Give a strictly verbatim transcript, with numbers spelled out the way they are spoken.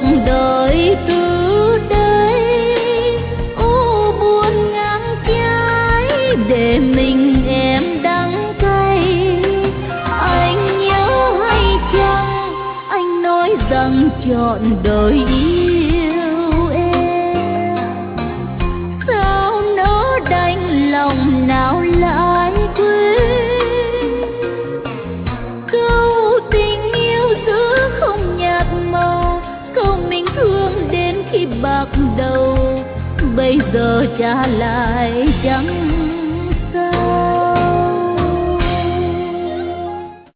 đời từ đây. Ô buồn ngang trái để mình em đắng cay. Anh nhớ hay chăng anh nói rằng trọn đời yêu em. Sao nỡ đành lòng nào lại quên. Câu tình yêu giữa không nhạt màu, câu mình thương đến khi bạc đầu, bây giờ trả lại chẳng